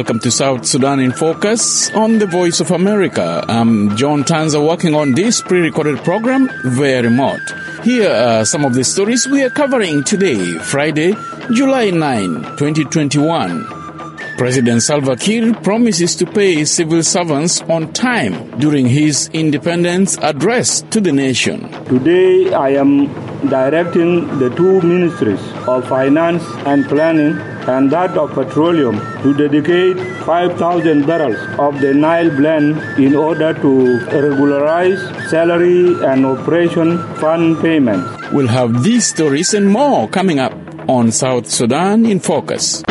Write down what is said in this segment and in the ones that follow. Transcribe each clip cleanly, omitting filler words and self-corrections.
Welcome to South Sudan in Focus on the Voice of America. I'm John Tanza, working on this pre-recorded program via remote. Here are some of the stories we are covering today, Friday, July 9, 2021. President Salva Kiir promises to pay civil servants on time during his independence address to the nation. Today I am directing the two ministries of Finance and Planning and that of Petroleum to dedicate 5,000 barrels of the Nile blend in order to regularize salary and operation fund payments. We'll have these stories and more coming up on South Sudan in Focus.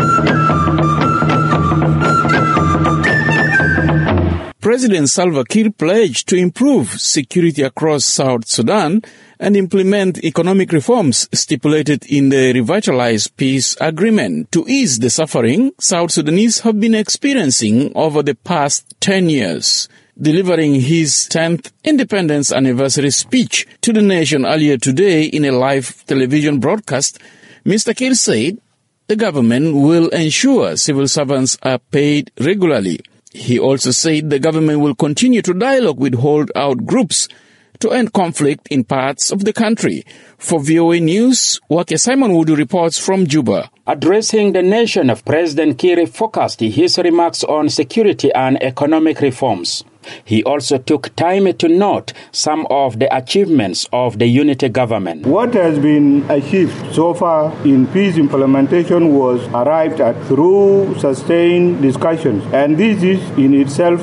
President Salva Kiir pledged to improve security across South Sudan and implement economic reforms stipulated in the revitalized peace agreement to ease the suffering South Sudanese have been experiencing over the past 10 years. Delivering his 10th independence anniversary speech to the nation earlier today in a live television broadcast, Mr. Kiir said the government will ensure civil servants are paid regularly. He also said the government will continue to dialogue with holdout groups to end conflict in parts of the country. For VOA News, Wake Simon Wudu reports from Juba. Addressing the nation, President Kiir focused his remarks on security and economic reforms. He also took time to note some of the achievements of the unity government. What has been achieved so far in peace implementation was arrived at through sustained discussions, and this in itself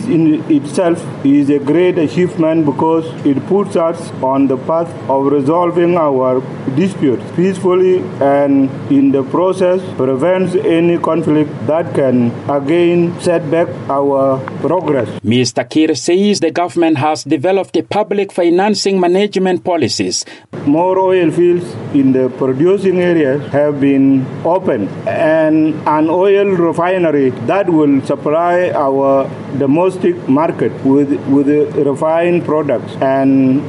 is a great achievement because it puts us on the path of resolving our disputes peacefully, and in the process prevents any conflict that can again set back our progress. Mr. Kiir says the government has developed public financing management policies. More oil fields in the producing areas have been opened, and an oil refinery that will supply our domestic market with refined products and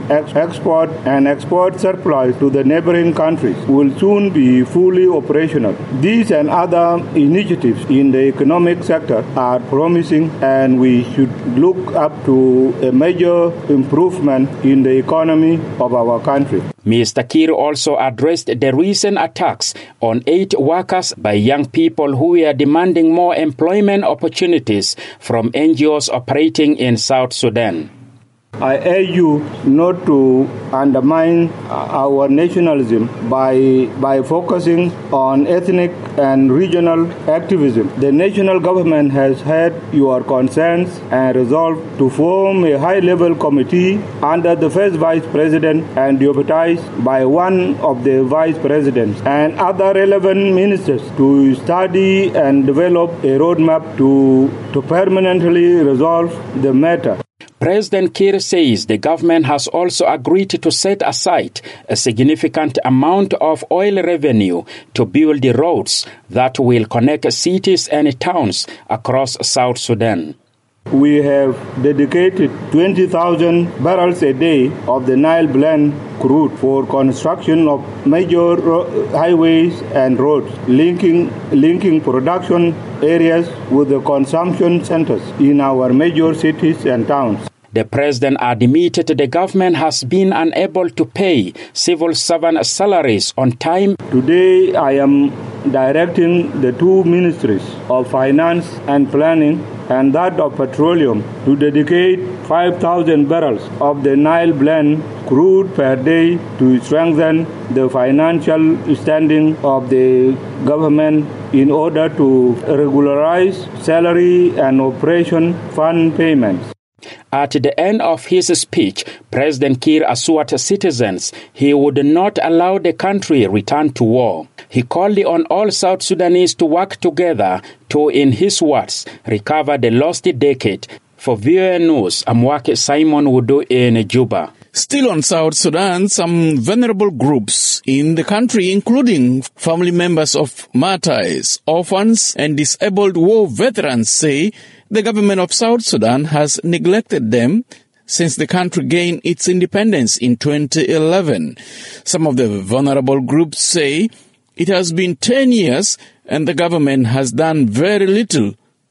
export surplus to the neighboring countries will soon be fully operational. These and other initiatives in the economic sector are promising, and we should look up to a major improvement in the economy of our country. Mr. Kiir also addressed the recent attacks on 8 workers by young people who were demanding more employment opportunities from NGOs operating in South Sudan. I urge you not to undermine our nationalism by focusing on ethnic and regional activism. The national government has heard your concerns and resolved to form a high-level committee under the first vice president and deputized by one of the vice presidents and other relevant ministers to study and develop a roadmap to permanently resolve the matter. President Kiir says the government has also agreed to set aside a significant amount of oil revenue to build the roads that will connect cities and towns across South Sudan. We have dedicated 20,000 barrels a day of the Nile blend crude for construction of major highways and roads, linking production areas with the consumption centers in our major cities and towns. The president admitted the government has been unable to pay civil servant salaries on time. Today I am directing the two ministries of Finance and Planning and that of Petroleum to dedicate 5,000 barrels of the Nile blend crude per day to strengthen the financial standing of the government in order to regularize salary and operation fund payments. At the end of his speech, President Kiir assured citizens he would not allow the country return to war. He called on all South Sudanese to work together to, in his words, recover the lost decade. For VOA News, I'm Wake Simon Wudu in Juba. Still on South Sudan, some vulnerable groups in the country, including family members of martyrs, orphans, and disabled war veterans, say the government of South Sudan has neglected them since the country gained its independence in 2011. Some of the vulnerable groups say it has been 10 years and the government has done very little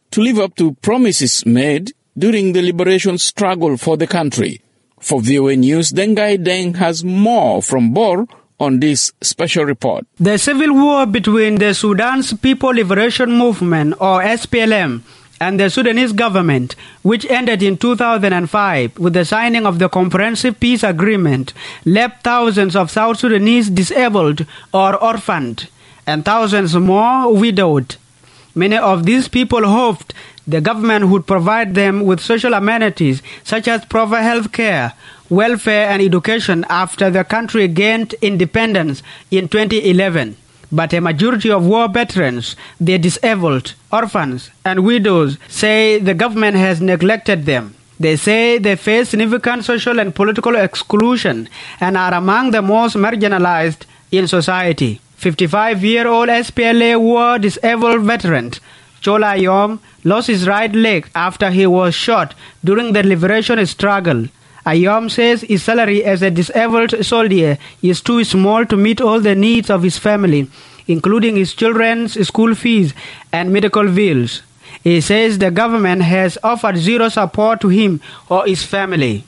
to live up to promises made during the liberation struggle for the country. For VOA News, Dengai Deng has more from Bor on this special report. The civil war between the Sudan's People Liberation Movement, or SPLM, and the Sudanese government, which ended in 2005 with the signing of the Comprehensive Peace Agreement, left thousands of South Sudanese disabled or orphaned, and thousands more widowed. Many of these people hoped the government would provide them with social amenities such as proper health care, welfare and education after the country gained independence in 2011. But a majority of war veterans, the disabled, orphans and widows say the government has neglected them. They say they face significant social and political exclusion and are among the most marginalized in society. 55-year-old SPLA war disabled veteran Chola Ayom lost his right leg after he was shot during the liberation struggle. Ayom says his salary as a disabled soldier is too small to meet all the needs of his family, including his children's school fees and medical bills. He says the government has offered zero support to him or his family.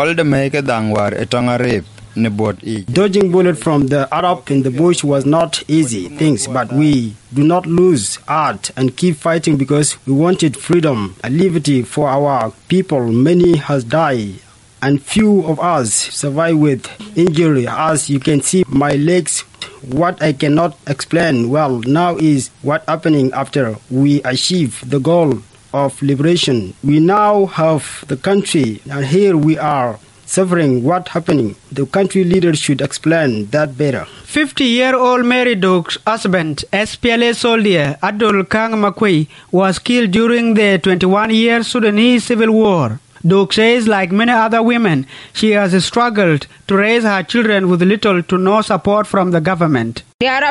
Dodging bullets from the Arab in the bush was not easy things, but we do not lose heart and keep fighting because we wanted freedom and liberty for our people. Many has died and few of us survive with injury. As you can see, my legs, what I cannot explain well now is what happening after we achieve the goal of liberation. We now have the country and here we are suffering. What happening? The country leaders should explain that better. 50-year-old Mary Doak's husband, SPLA soldier Abdul Kang Makwe, was killed during the 21-year Sudanese civil war. Doak says, like many other women, she has struggled to raise her children with little to no support from the government.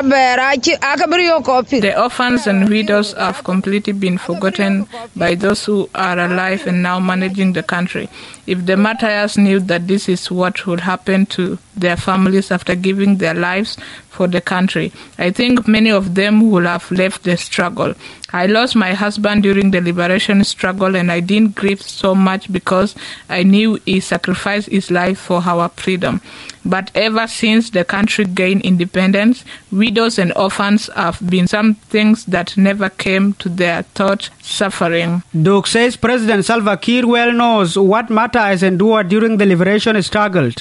The orphans and widows have completely been forgotten by those who are alive and now managing the country. If the martyrs knew that this is what would happen to their families after giving their lives for the country, I think many of them would have left the struggle. I lost my husband during the liberation struggle and I didn't grieve so much because I knew he sacrificed his life for our freedom. But ever since the country gained independence, widows and orphans have been some things that never came to their thought suffering. Doak says President Salva Kiir well knows what martyrs endured during the liberation struggle.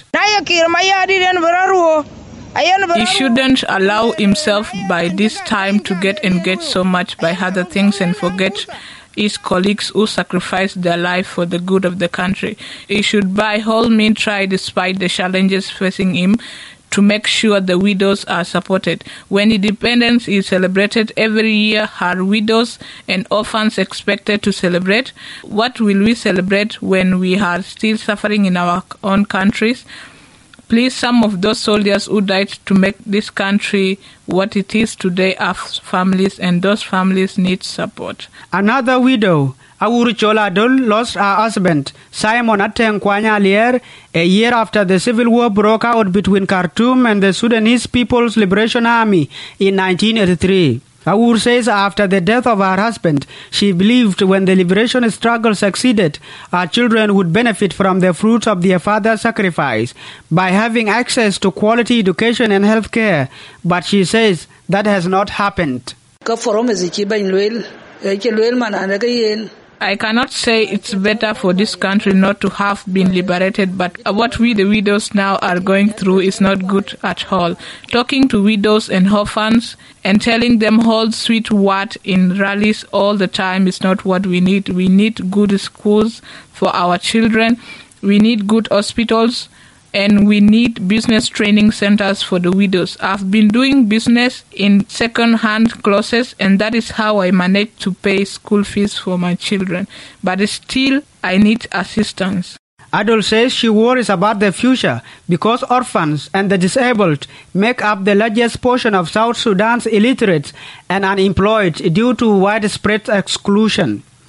He shouldn't allow himself by this time to get engaged so much by other things and forget his colleagues who sacrificed their life for the good of the country. He should by all means try, despite the challenges facing him, to make sure the widows are supported. When independence is celebrated every year, are widows and orphans expected to celebrate? What will we celebrate when we are still suffering in our own countries? Please, some of those soldiers who died to make this country what it is today have families, and those families need support. Another widow, Awuru Chola Dol, lost her husband, Simon Ateng Kwanya Lier, a year after the civil war broke out between Khartoum and the Sudanese People's Liberation Army in 1983. Awur says after the death of her husband, she believed when the liberation struggle succeeded, her children would benefit from the fruits of their father's sacrifice by having access to quality education and health care. But she says that has not happened. I cannot say it's better for this country not to have been liberated, but what we the widows now are going through is not good at all. Talking to widows and orphans and telling them all sweet words in rallies all the time is not what we need. We need good schools for our children, we need good hospitals, and we need business training centers for the widows. I've been doing business in second-hand clothes, and that is how I managed to pay school fees for my children. But still, I need assistance. Adol says she worries about the future because orphans and the disabled make up the largest portion of South Sudan's illiterates and unemployed due to widespread exclusion.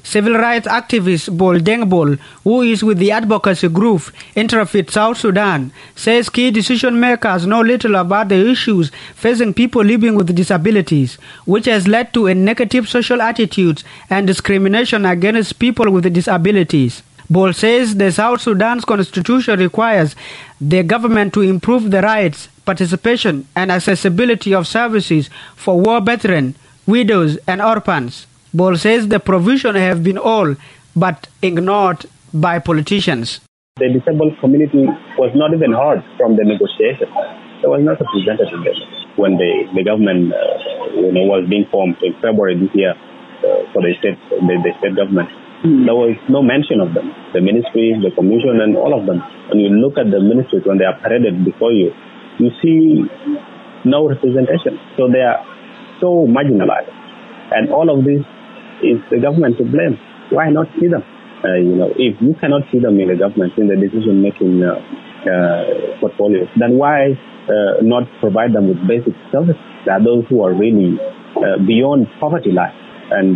Civil rights activist Bol Deng Bol, who is with the advocacy group Interfaith South Sudan, says key decision makers know little about the issues facing people living with disabilities, which has led to a negative social attitudes and discrimination against people with disabilities. Bol says the South Sudan's constitution requires the government to improve the rights, participation and accessibility of services for war veterans, widows and orphans. Bol says the provision have been all but ignored by politicians. The disabled community was not even heard from the negotiations. There was not represented in them when the government was being formed in February this year for the state government. There was no mention of them. The ministry, the commission, and all of them. When you look at the ministries when they are paraded before you, you see no representation. So they are so marginalized, and all of this is the government to blame. Why not see them? If you cannot see them in the government in the decision-making portfolio, then why not provide them with basic services? There are those who are really beyond poverty line, and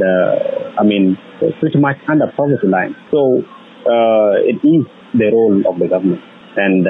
pretty much under poverty line. So it is the role of the government, and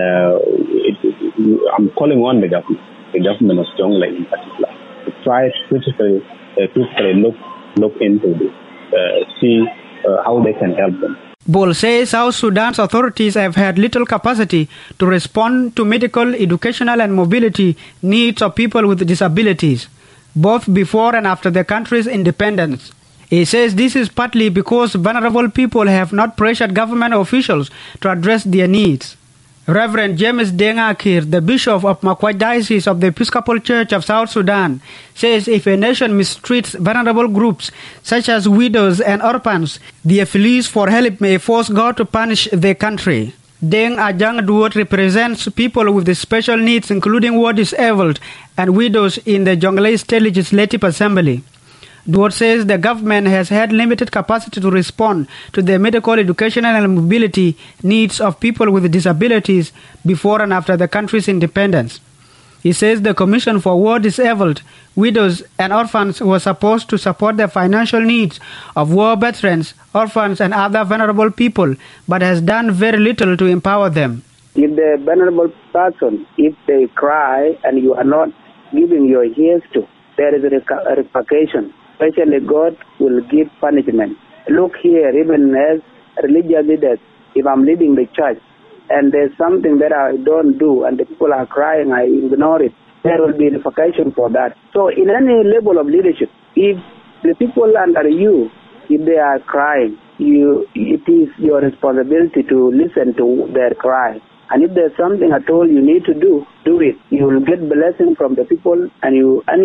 I'm calling on the government of Jonglei in particular, to try to critically look into this, see how they can help them. Bol says South Sudan's authorities have had little capacity to respond to medical, educational and mobility needs of people with disabilities, both before and after the country's independence. He says this is partly because vulnerable people have not pressured government officials to address their needs. Reverend James Deng Akir, the Bishop of Makwaj Diocese of the Episcopal Church of South Sudan, says if a nation mistreats vulnerable groups such as widows and orphans, their pleas for help may force God to punish the country. Deng Ajang Duot represents people with special needs, including war disabled and widows in the Jonglei State Legislative Assembly. Duot says the government has had limited capacity to respond to the medical, educational and mobility needs of people with disabilities before and after the country's independence. He says the Commission for War Disabled, Widows and Orphans was supposed to support the financial needs of war veterans, orphans and other vulnerable people, but has done very little to empower them. If the vulnerable person, if they cry and you are not giving your ears to, there is a repercussion. Especially God will give punishment. Look here, even as religious leaders, if I'm leading the church and there's something that I don't do and the people are crying, I ignore it, there will be repercussion for that. So in any level of leadership, if the people under you, if they are crying, it is your responsibility to listen to their cry. And if there's something at all you need to do it. You will get blessing from the people, and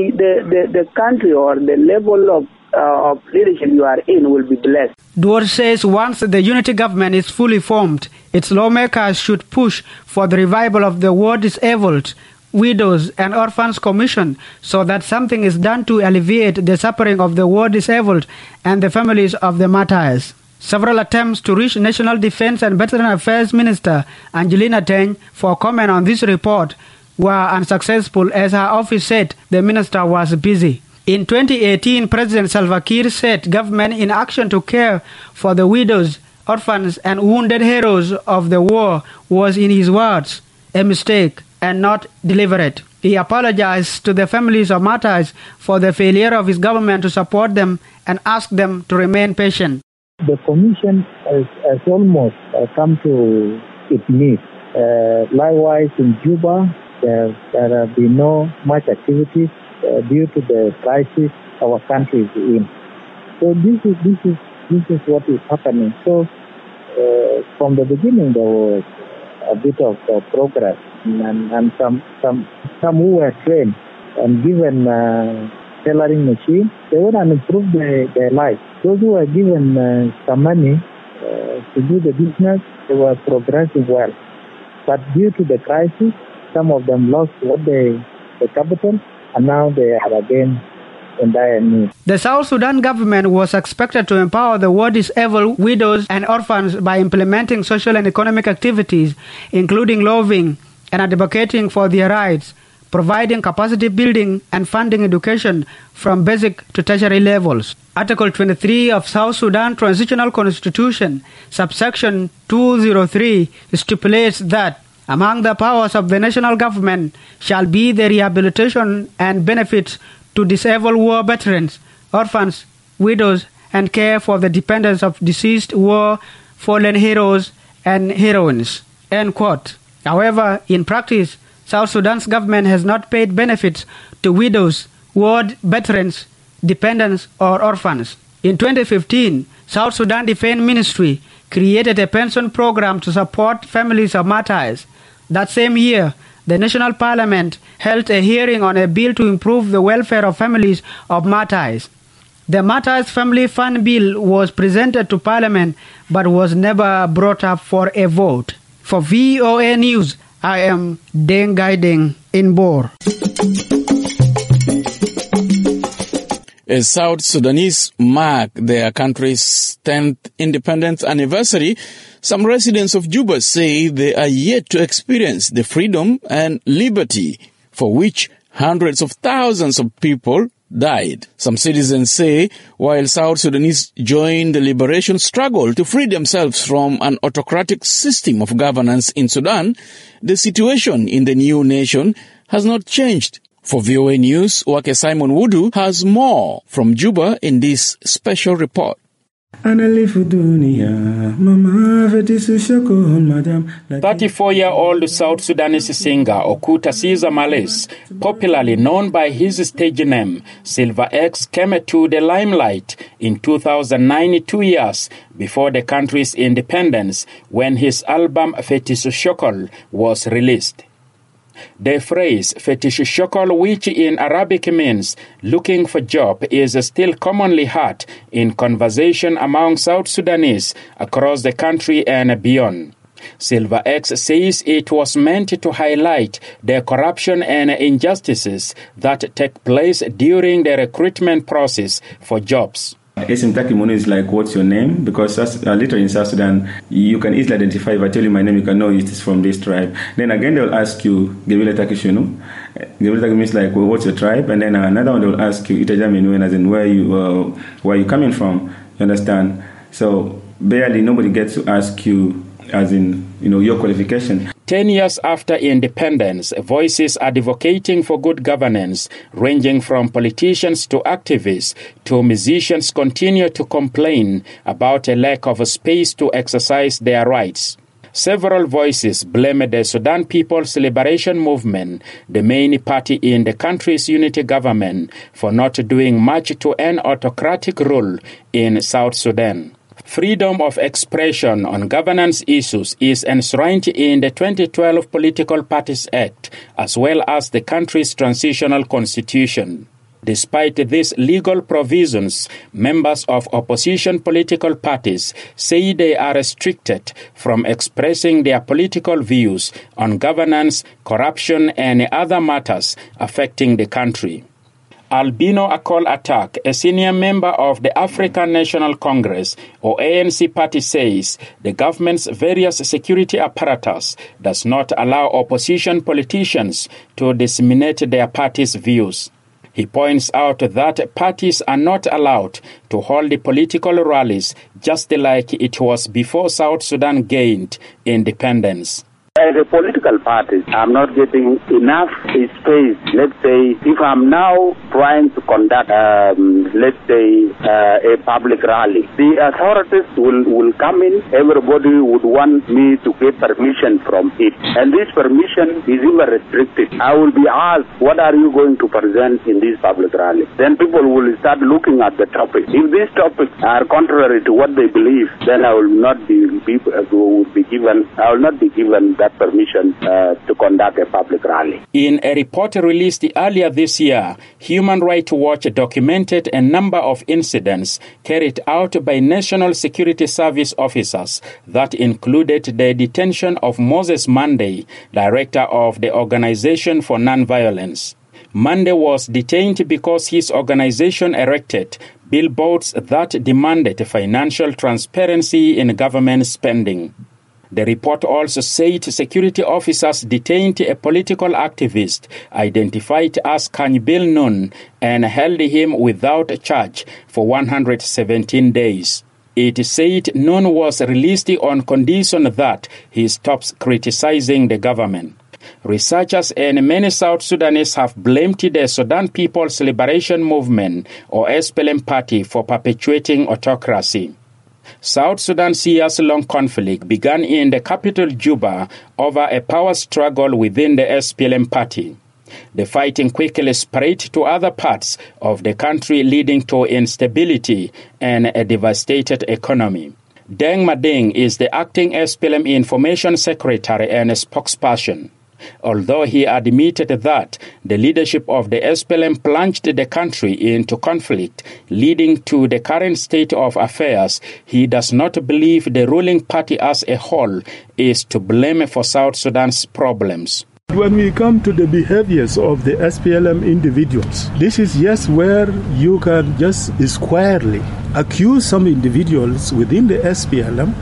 the country or the level of leadership you are in will be blessed. Duot says once the unity government is fully formed, its lawmakers should push for the revival of the War Disabled, Widows and Orphans Commission so that something is done to alleviate the suffering of the war disabled and the families of the martyrs. Several attempts to reach National Defense and Veteran Affairs Minister Angelina Teng for comment on this report were unsuccessful, as her office said the minister was busy. In 2018, President Salva Kiir said government inaction to care for the widows, orphans and wounded heroes of the war was, in his words, a mistake and not deliberate. He apologized to the families of martyrs for the failure of his government to support them and asked them to remain patient. The Commission has almost come to its needs. Likewise, in Juba, there have been no much activities due to the crisis our country is in. So this is what is happening. So from the beginning, there was a bit of progress, and some who were trained and given tailoring machine, they went and improved their life. Those who were given some money to do the business, they were progressing well. But due to the crisis, some of them lost the capital, and now they are again in dire need. The South Sudan government was expected to empower the war disabled, widows and orphans by implementing social and economic activities, including lobbying and advocating for their rights, providing capacity building and funding education from basic to tertiary levels. Article 23 of South Sudan Transitional Constitution, subsection 203, stipulates that among the powers of the national government shall be the rehabilitation and benefits to disabled war veterans, orphans, widows, and care for the dependents of deceased war fallen heroes and heroines. End quote. However, in practice, South Sudan's government has not paid benefits to widows, war veterans, dependents, or orphans. In 2015, South Sudan Defense Ministry created a pension program to support families of martyrs. That same year, the National Parliament held a hearing on a bill to improve the welfare of families of martyrs. The Martyrs Family Fund Bill was presented to Parliament but was never brought up for a vote. For VOA News, I am Deng Gaideng in Bor. As South Sudanese mark their country's 10th independence anniversary, some residents of Juba say they are yet to experience the freedom and liberty for which hundreds of thousands of people died. Some citizens say while South Sudanese join the liberation struggle to free themselves from an autocratic system of governance in Sudan, the situation in the new nation has not changed. For VOA News, Wake Simon Wudu has more from Juba in this special report. 34-year-old South Sudanese singer Okuta Caesar Males, popularly known by his stage name Silver X, came to the limelight in 2009, 2 years before the country's independence, when his album Fetish Shokol was released. The phrase Fetish Shokol, which in Arabic means looking for job, is still commonly heard in conversation among South Sudanese across the country and beyond. Silver X says it was meant to highlight the corruption and injustices that take place during the recruitment process for jobs. Asymptotic is like, what's your name? Because literally in South Sudan, you can easily identify. If I tell you my name, you can know it is from this tribe. Then again, they'll ask you, Gebile Takishunu. Gebile Takishunu means like, well, what's your tribe? And then another one, they'll ask you, Itajaminu, as in where you coming from. You understand? So barely nobody gets to ask you, as in, your qualification. 10 years after independence, voices advocating for good governance, ranging from politicians to activists to musicians, continue to complain about a lack of space to exercise their rights. Several voices blame the Sudan People's Liberation Movement, the main party in the country's unity government, for not doing much to end autocratic rule in South Sudan. Freedom of expression on governance issues is enshrined in the 2012 Political Parties Act, as well as the country's transitional constitution. Despite these legal provisions, members of opposition political parties say they are restricted from expressing their political views on governance, corruption, and other matters affecting the country. Albino Akol Attack, a senior member of the African National Congress, or ANC party, says the government's various security apparatus does not allow opposition politicians to disseminate their party's views. He points out that parties are not allowed to hold political rallies just like it was before South Sudan gained independence. As a political party, I'm not getting enough space. Let's say, if I'm now trying to conduct, a public rally, the authorities will come in. Everybody would want me to get permission from it. And this permission is even restricted. I will be asked, what are you going to present in this public rally? Then people will start looking at the topic. If these topics are contrary to what they believe, then I will not be given that permission to conduct a public rally. In a report released earlier this year, Human Rights Watch documented a number of incidents carried out by National Security Service officers that included the detention of Moses Monday, director of the Organization for Nonviolence. Monday was detained because his organization erected billboards that demanded financial transparency in government spending. The report also said security officers detained a political activist identified as Kanjbil Nun and held him without charge for 117 days. It said Nun was released on condition that he stops criticizing the government. Researchers and many South Sudanese have blamed the Sudan People's Liberation Movement, or SPLM party, for perpetuating autocracy. South Sudan's years-long conflict began in the capital Juba over a power struggle within the SPLM party. The fighting quickly spread to other parts of the country, leading to instability and a devastated economy. Deng Mading is the acting SPLM Information Secretary and a spokesperson. Although he admitted that the leadership of the SPLM plunged the country into conflict, leading to the current state of affairs, he does not believe the ruling party as a whole is to blame for South Sudan's problems. When we come to the behaviors of the SPLM individuals, this is where you can just squarely accuse some individuals within the SPLM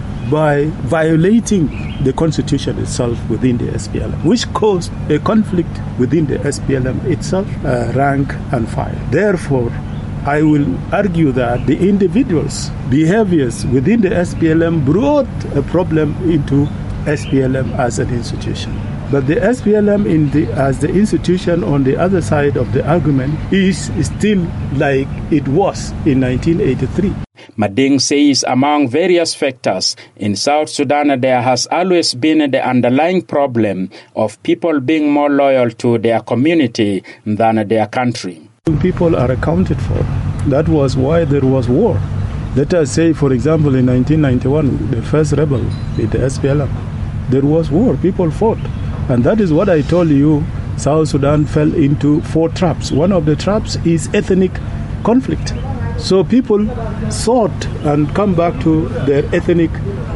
by violating the constitution itself within the SPLM, which caused a conflict within the SPLM itself, rank and file. Therefore, I will argue that the individuals' behaviors within the SPLM brought a problem into SPLM as an institution. But the SPLM as the institution on the other side of the argument is still like it was in 1983. Mading says among various factors, in South Sudan there has always been the underlying problem of people being more loyal to their community than their country. People are accounted for. That was why there was war. Let us say, for example, in 1991, the first rebel with the SPLM, there was war. People fought. And that is what I told you, South Sudan fell into 4 traps. One of the traps is ethnic conflict. So people sought and come back to their ethnic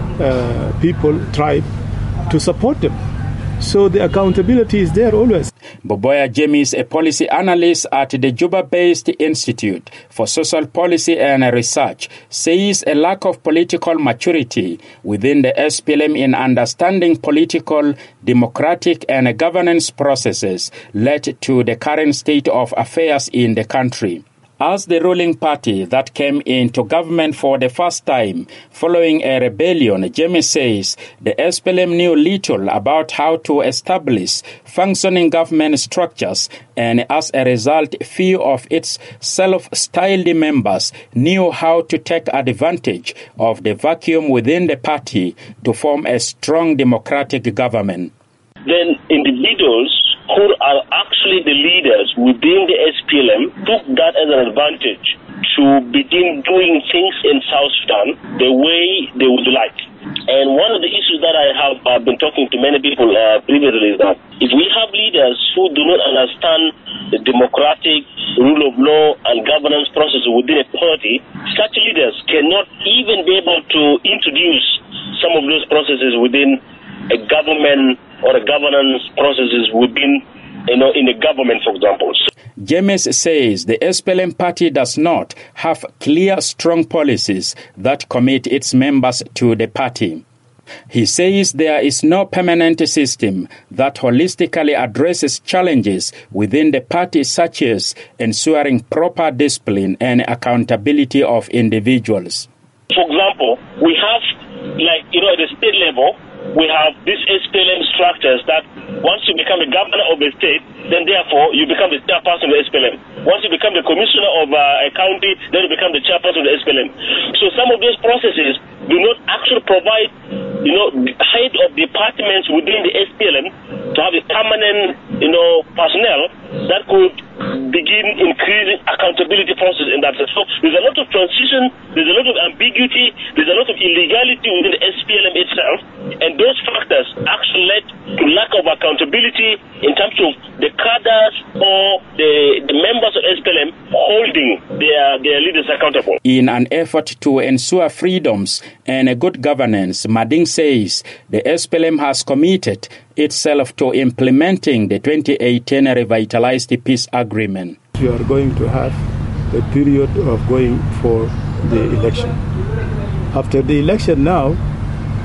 tribe to support them. So the accountability is there always. Boboya Jemi is a policy analyst at the Juba-based Institute for Social Policy and Research, says a lack of political maturity within the SPLM in understanding political, democratic and governance processes led to the current state of affairs in the country. As the ruling party that came into government for the first time following a rebellion, Jemi says the SPLM knew little about how to establish functioning government structures, and as a result, few of its self-styled members knew how to take advantage of the vacuum within the party to form a strong democratic government. Then individuals who are actually the leaders within the SPLM took that as an advantage to begin doing things in South Sudan the way they would like. And one of the issues that I have been talking to many people previously is that if we have leaders who do not understand the democratic rule of law and governance process within a party, such leaders cannot even be able to introduce some of those processes within a government or a governance processes within, in a government, for example. James says the SPLM party does not have clear, strong policies that commit its members to the party. He says there is no permanent system that holistically addresses challenges within the party, such as ensuring proper discipline and accountability of individuals. For example, we have, at the state level, we have these SPLM structures that once you become the governor of a state, then therefore you become the chairperson of the SPLM. Once you become the commissioner of a county, then you become the chairperson of the SPLM. So some of those processes do not actually provide, head of departments within the SPLM to have a permanent, personnel that could begin increasing accountability process in that sense. So there's a lot of transition, there's a lot of ambiguity, there's a lot of illegality within the SPLM itself, and those factors actually led to lack of accountability in terms of the cadres or the members of SPLM holding their leaders accountable. In an effort to ensure freedoms and a good governance, Mading says the SPLM has committed itself to implementing the 2018 revitalized peace agreement. You are going to have a period of going for the election. After the election now,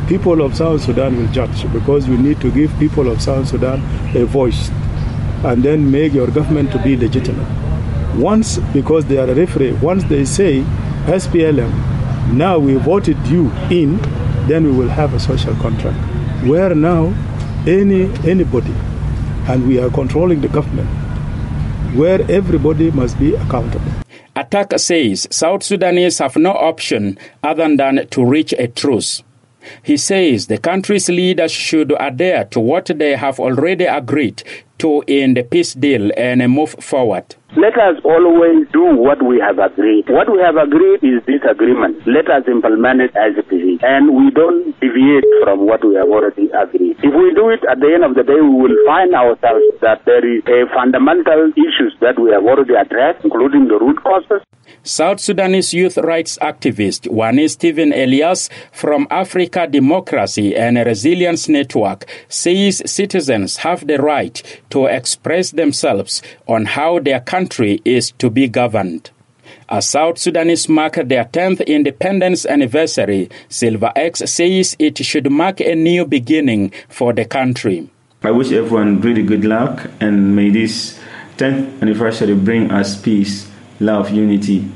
people of South Sudan will judge, because you need to give people of South Sudan a voice and then make your government to be legitimate. Once, because they are a referee, once they say SPLM, now we voted you in, then we will have a social contract where now anybody, and we are controlling the government, where everybody must be accountable. Attack says South Sudanese have no option other than to reach a truce. He says the country's leaders should adhere to what they have already agreed to in the peace deal and move forward. Let us always do what we have agreed. What we have agreed is this agreement. Let us implement it as it is. And we don't deviate from what we have already agreed. If we do it, at the end of the day, we will find ourselves that there is a fundamental issues that we have already addressed, including the root causes. South Sudanese youth rights activist Wani Stephen Elias from Africa Democracy and Resilience Network says citizens have the right to express themselves on how their country is to be governed. As South Sudanese mark their 10th independence anniversary, Silver X says it should mark a new beginning for the country. I wish everyone really good luck, and may this 10th anniversary bring us peace, love, unity,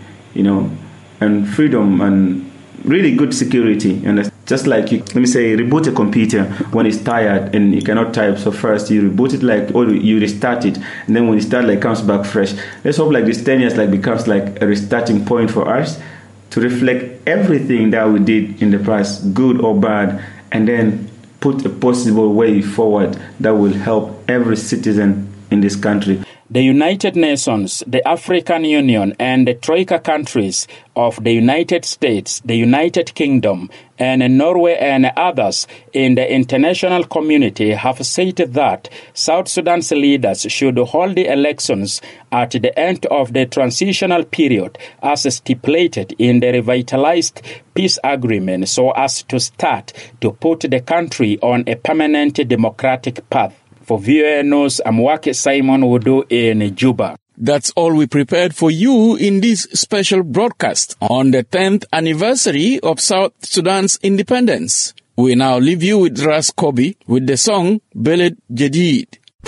and freedom, and really good security. And just like you, let me say, reboot a computer when it's tired and you cannot type. So first you reboot it, or you restart it, and then when you start, comes back fresh. Let's hope this 10 years becomes a restarting point for us to reflect everything that we did in the past, good or bad, and then put a possible way forward that will help every citizen in this country. The United Nations, the African Union, and the Troika countries of the United States, the United Kingdom, and Norway and others in the international community have said that South Sudan's leaders should hold the elections at the end of the transitional period as stipulated in the revitalized peace agreement, so as to start to put the country on a permanent democratic path. For VOA News, I'm Wake Simon Wudu in Juba. That's all we prepared for you in this special broadcast on the 10th anniversary of South Sudan's independence. We now leave you with Ras Kobi with the song Beled Jadid.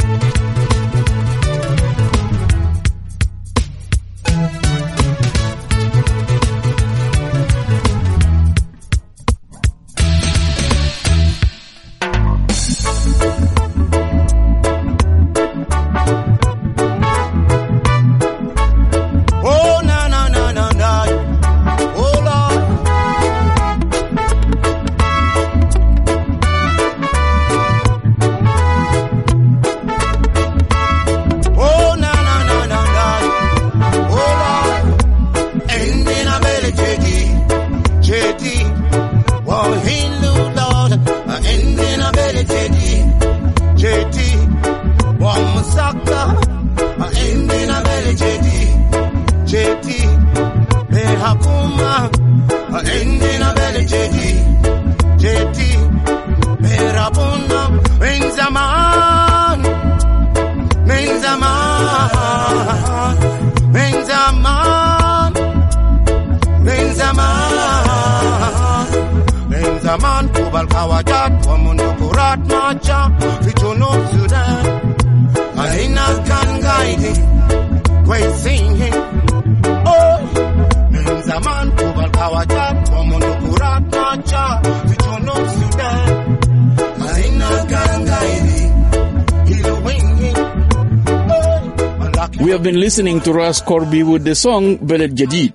We have been listening to Ras Kobi with the song Beled Jadid.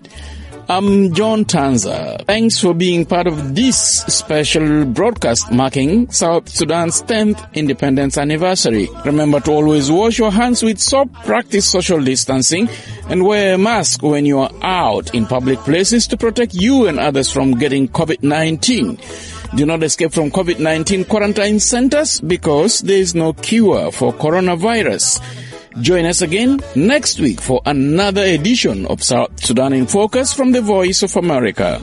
I'm John Tanza. Thanks for being part of this special broadcast marking South Sudan's 10th independence anniversary. Remember to always wash your hands with soap, practice social distancing, and wear a mask when you are out in public places to protect you and others from getting COVID-19. Do not escape from COVID-19 quarantine centers because there is no cure for coronavirus. Join us again next week for another edition of South Sudan in Focus from the Voice of America.